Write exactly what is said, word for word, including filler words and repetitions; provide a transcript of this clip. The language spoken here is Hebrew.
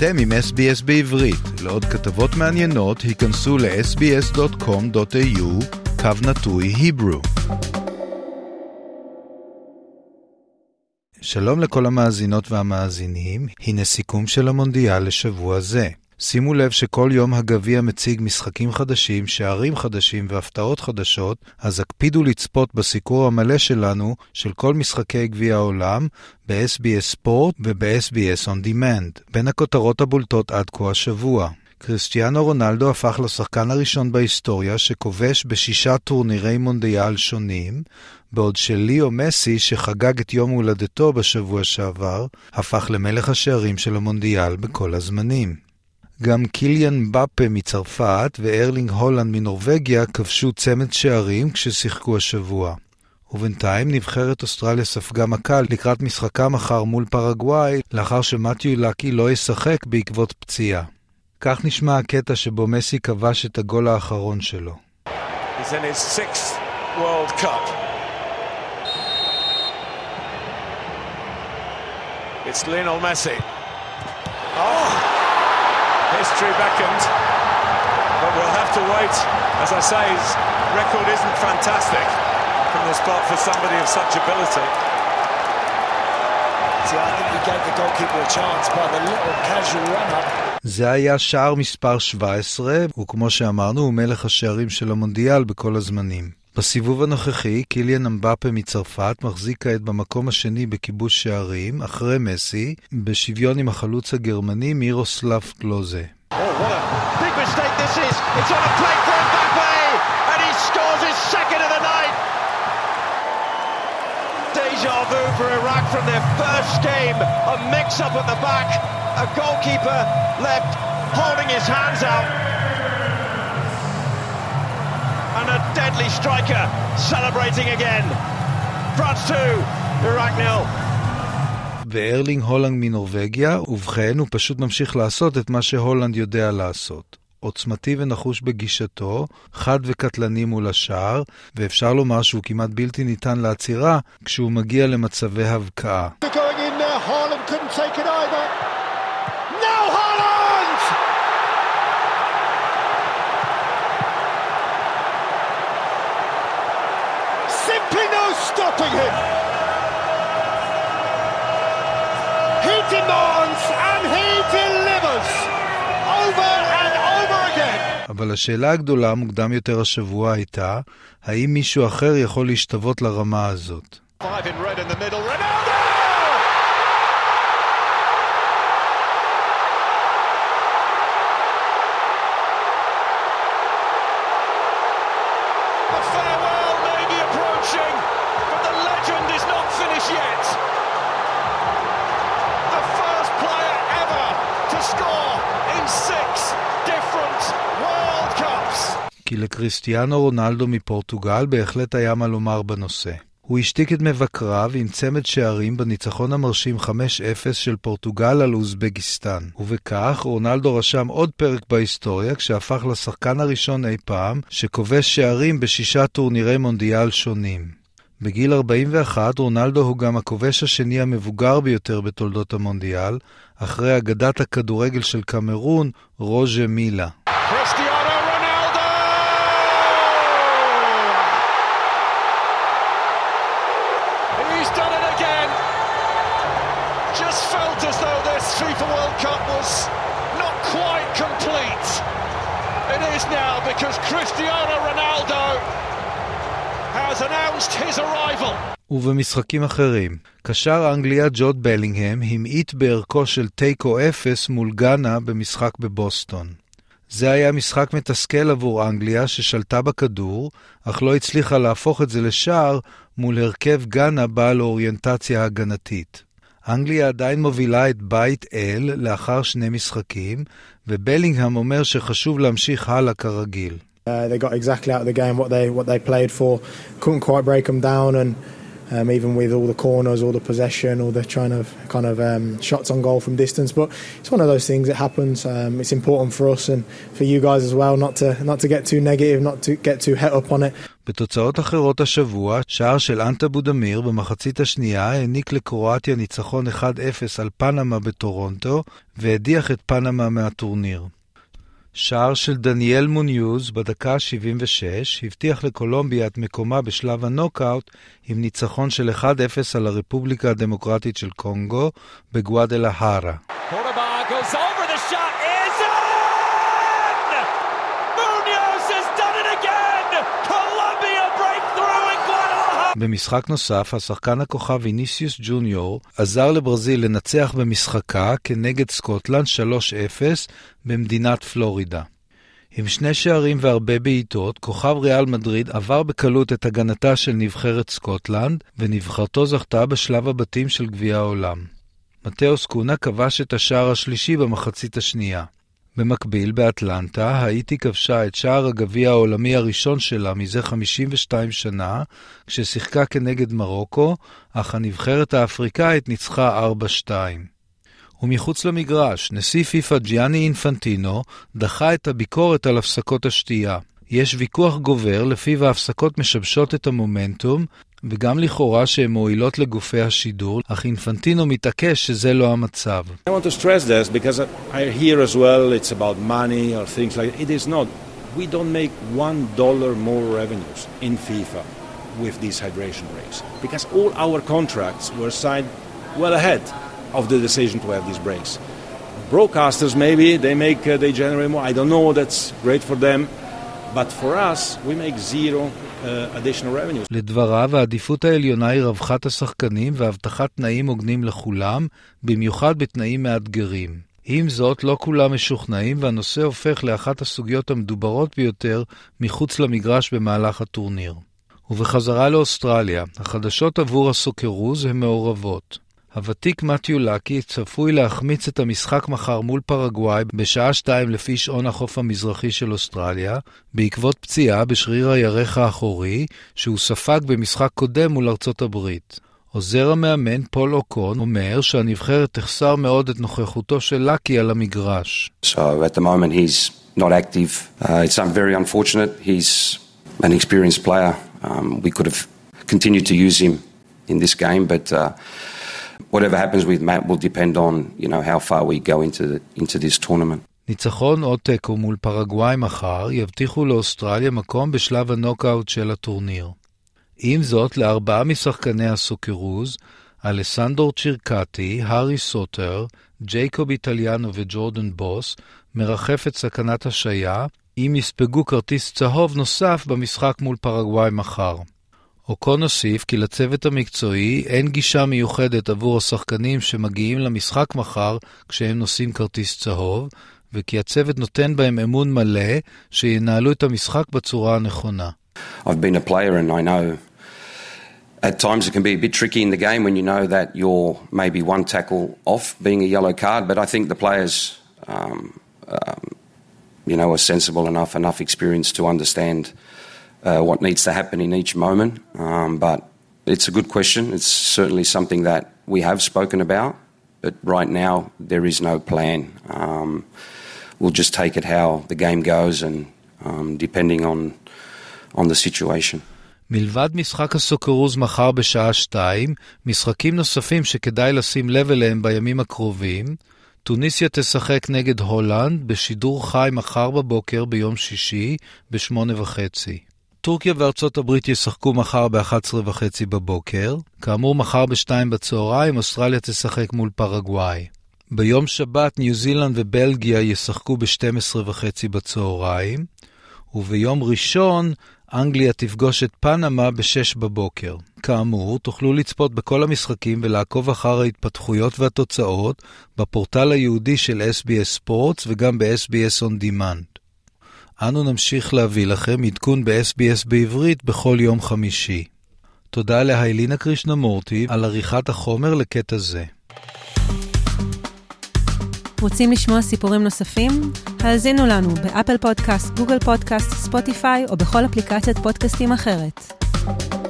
אתם עם אס בי אס בעברית. לעוד כתבות מעניינות, היכנסו ל-אס בי אס דוט קום דוט איי יו קו נטוי היברו. שלום לכל המאזינות והמאזינים, הנה סיכום של המונדיאל לשבוע זה. שימו לב שכל יום הגביע מציג משחקים חדשים, שערים חדשים והפתעות חדשות, אז הקפידו לצפות בסיקור המלא שלנו של כל משחקי גביע העולם ב-אס בי אס ספורט וב-אס בי אס On Demand. בין הכותרות הבולטות עד כה השבוע. קריסטיאנו רונלדו הפך לשחקן הראשון בהיסטוריה שכובש בשישה טורנירי מונדיאל שונים, בעוד שליאו מסי שחגג את יום הולדתו בשבוע שעבר, הפך למלך השערים של המונדיאל בכל הזמנים. גם קיליאן אמבפה מצרפת וארלינג הולנד מנורווגיה כבשו צמד שערים כששיחקו השבוע. ובינתיים נבחרת אוסטרליה ספגה מכה לקראת משחקה מחר מול פרגוואי, לאחר שמתיו לקי לא ישחק בעקבות פציעה. כך נשמע הקטע שבו מסי כבש את הגול האחרון שלו. He's in his sixth World Cup. It's Lionel Messi. Oh! History beckoned, but we'll have to wait. As I say, his record isn't fantastic from the spot for somebody of such ability. See, I think he gave the goalkeeper a chance by the little casual run-up. זה היה שער מספר שבע עשרה, וכמו שאמרנו, הוא מלך השערים של המונדיאל בכל הזמנים. בסיבוב הנוכחי, קיליאן אמבפה מצרפת מחזיק כעת במקום השני בכיבוש שערים, אחרי מסי, בשוויון עם החלוץ הגרמני מירוסלב קלוזה. Oh, what a big mistake this is. It's on a plate for Mbappe, and he scores his second of the night. Deja vu for Iraq from their first game. A mix-up at the back. A goalkeeper left holding his hands out. And a deadly striker celebrating again. France two, Iraq nil. וארלינג הולנד מנורווגיה, ובכן הוא פשוט ממשיך לעשות את מה שהולנד יודע לעשות. עוצמתי ונחוש בגישתו, חד וקטלני מול השער, ואפשר לומר שהוא כמעט בלתי ניתן לעצירה כשהוא מגיע למצבי הבקעה. Stopping him. He demands and he delivers over and over again. אבל השאלה הגדולה מוקדם יותר השבוע הייתה, האם מישהו אחר יכול להשתוות לרמה הזאת? Five in red in the middle. Ronaldo! The farewell may be approaching. Legend is not finished yet. The first player ever to score in six different World Cups. כי לקריסטיאנו רונלדו מפורטוגל בהחלט היה מה לומר בנושא. הוא השתיק את מבקריו עם צמד שערים בניצחון המרשים חמש אפס של פורטוגל על אוזבקיסטן. ובכך רונלדו רשם עוד פרק בהיסטוריה כשהפך לשחקן הראשון אי פעם שכובש שערים בשישה טורנירי מונדיאל שונים. בגיל ארבעים ואחת, רונלדו הוא גם הכובש השני המבוגר ביותר בתולדות המונדיאל, אחרי אגדת הכדורגל של קמרון, רוז'ה מילה. Cristiano Ronaldo! He's done it again. Just felt as though this FIFA World Cup was not quite complete. It is now because Cristiano Ronaldo has announced his arrival. ובמשחקים אחרים, קשר אנגליה ג'וד בלינגהם המעיט בערכו של תיקו אפס מול גאנה במשחק בבוסטון. זה היה משחק מתסכל עבור אנגליה ששלטה בכדור, אך לא הצליחה להפוך את זה לשער מול הרכב גאנה בעל אוריינטציה הגנתית. אנגליה עדיין מובילה את בית אל לאחר שני משחקים, ובלינגהם אומר שחשוב להמשיך הלאה כרגיל. Uh, they got exactly out of the game what they what they played for. Couldn't quite break them down, and um, even with all the corners, all the possession, all the trying of kind of um, shots on goal from distance. But it's one of those things. It happens. Um, it's important for us and for you guys as well not to not to get too negative, not to get too het up on it. בתוצאות אחרות השבוע, שער של אנטה בודמיר במחצית השנייה העניק לקרואטיה ניצחון אחד אפס על פנמה בטורונטו, והדיח את פנמה מהטורניר. שער של דניאל מוניוז בדקה שבעים ושש הבטיח לקולומביה את מקומה בשלב הנוקאוט עם ניצחון של אחד אפס על הרפובליקה הדמוקרטית של קונגו בגואדלהרה. במשחק נוסף, השחקן הכוכב ויניסיוס ג'וניור עזר לברזיל לנצח במשחקה כנגד סקוטלנד שלוש אפס במדינת פלורידה. עם שני שערים והרבה בעיטות, כוכב ריאל מדריד עבר בקלות את הגנתה של נבחרת סקוטלנד, ונבחרתו זכתה בשלב הבתים של גביע העולם. מתאוס קונה כבש את השער השלישי במחצית השנייה. במקביל, באטלנטה, האיטי כבשה את שער הגביע העולמי הראשון שלה מזה חמישים ושתיים שנה, כששיחקה כנגד מרוקו, אך הנבחרת האפריקאית ניצחה ארבע שתיים. ומחוץ למגרש, נשיא פיפה ג'יאני אינפנטינו דחה את הביקורת על הפסקות השתייה. יש ויכוח גובר לפיו ההפסקות משבשות את המומנטום, וגם לכאורה שהן מועילות לגופי השידור, אך אינפנטינו מתעקש שזה לא המצב. I want to stress this because I hear as well it's about money or things like that. It is not. We don't make one dollar more revenues in FIFA with these hydration breaks because all our contracts were signed well ahead of the decision to have these breaks. Broadcasters maybe they make uh, they generate more. I don't know. That's great for them, but for us we make zero. לדבריו, העדיפות העליונה היא רווחת השחקנים והבטחת תנאים הוגנים לכולם, במיוחד בתנאים מאתגרים. עם זאת, לא כולם משוכנעים, והנושא הופך לאחת הסוגיות המדוברות ביותר מחוץ למגרש במהלך הטורניר. ובחזרה לאוסטרליה, החדשות עבור הסוקרוז הן מעורבות. הוותיק מתיו לקי צפוי להחמיץ את המשחק מחר מול פרגוואי בשעה שתיים לפי שעון החוף המזרחי של אוסטרליה, בעקבות פציעה בשריר הירך האחורי שהוא ספג במשחק קודם מול ארצות הברית. עוזר המאמן פול אוקון אומר שהנבחרת תחסר מאוד את נוכחותו של לקי על המגרש. So at the moment he's not active. Uh, it's very unfortunate. He's an experienced player. Um, we could have continued to use him in this game, but uh, whatever happens with Matt will depend on, you know, how far we go into the, into this tournament. ניצחון או תיקו מול פרגוואי מחר יבטיחו לאוסטרליה מקום בשלב הנוקאוט של הטורניר. עם זאת, לארבעה משחקני הסוקרוז, אלסנדרו צ'ירקטי, הארי סוטר, ג'ייקוב איטליאנו וג'ורדן בוס, מרחפת סכנת השעיה, אם יספגו כרטיס צהוב נוסף במשחק מול פרגוואי מחר. אוקון נוסיף כי לצוות המקצועי אין גישה מיוחדת עבור השחקנים שמגיעים למשחק מחר כשהם נושאים כרטיס צהוב, וכי הצוות נותן בהם אמון מלא שינהלו את המשחק בצורה הנכונה. I've been a player and I know at times it can be a bit tricky in the game when you know that you're maybe one tackle off being a yellow card, but I think the players um, um, you know, are sensible enough, enough experience to understand Uh, what needs to happen in each moment, um, but it's a good question. It's certainly something that we have spoken about, but right now there is no plan. Um, we'll just take it how the game goes and um, depending on, on the situation. מלבד משחק הסוקרוז מחר בשעה שתיים, משחקים נוספים שכדאי לשים לב אליהם בימים הקרובים. טוניסיה תשחק נגד הולנד בשידור חי מחר בבוקר ביום שישי בשמונה וחצי. טורקיה וארצות הברית ישחקו מחר ב-אחת עשרה וחצי בבוקר. כאמור, מחר ב-שתיים בצהריים, אוסטרליה תשחק מול פרגוואי. ביום שבת, ניו זילנד ובלגיה ישחקו ב-שתים עשרה וחצי בצהריים. וביום ראשון, אנגליה תפגוש את פנמה ב-שש בבוקר. כאמור, תוכלו לצפות בכל המשחקים ולעקוב אחר ההתפתחויות והתוצאות בפורטל היהודי של אס בי אס Sports וגם ב-אס בי אס On Demand. אנו נמשיך להביא לכם עדכון ב-אס בי אס בעברית בכל יום חמישי. תודה להילינה קרישנמורטי על עריכת החומר לקטע זה. רוצים לשמוע סיפורים נוספים? האזינו לנו באפל פודקאסט, גוגל פודקאסט, ספוטיפיי או בכל אפליקציית פודקאסטים אחרת.